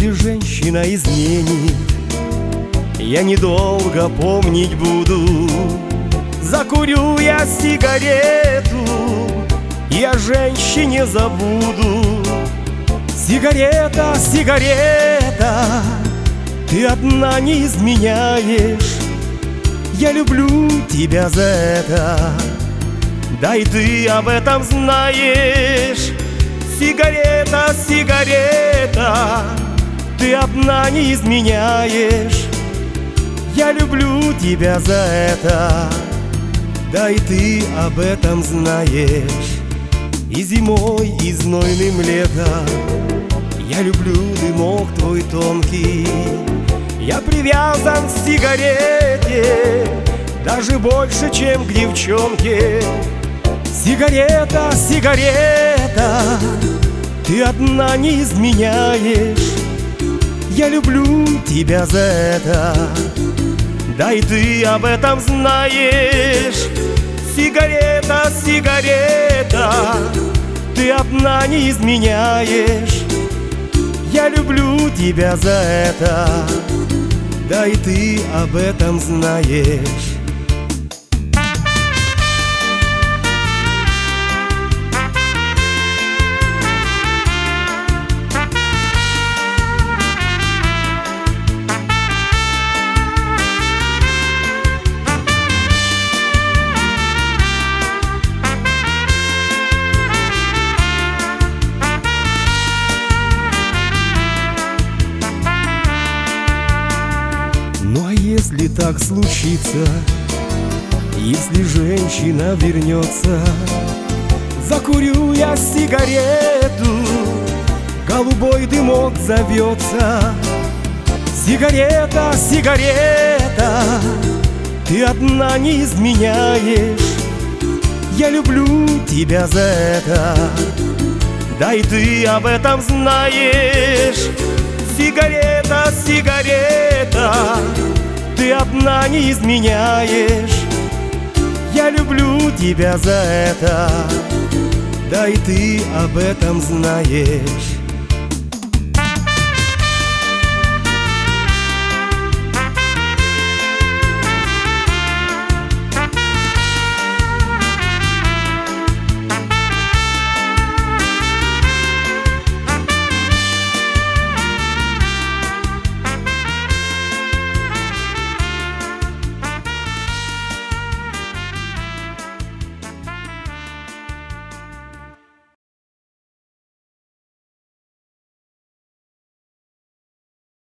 Если женщина изменит, я недолго помнить буду. Закурю я сигарету, и о женщине забуду. Сигарета, сигарета, ты одна не изменяешь. Я люблю тебя за это, да и ты об этом знаешь. Сигарета, сигарета, ты одна не изменяешь. Я люблю тебя за это, да и ты об этом знаешь. И зимой, и знойным летом я люблю дымок твой тонкий. Я привязан к сигарете даже больше, чем к девчонке. Сигарета, сигарета, ты одна не изменяешь. Я люблю тебя за это, да и ты об этом знаешь. Сигарета, сигарета, ты одна не изменяешь. Я люблю тебя за это, да и ты об этом знаешь. Ну а если так случится, если женщина вернется, закурю я сигарету, голубой дымок зовется. Сигарета, сигарета, ты одна не изменяешь. Я люблю тебя за это, да и ты об этом знаешь. Сигарета, сигарета, ты одна не изменяешь. Я люблю тебя за это, да и ты об этом знаешь.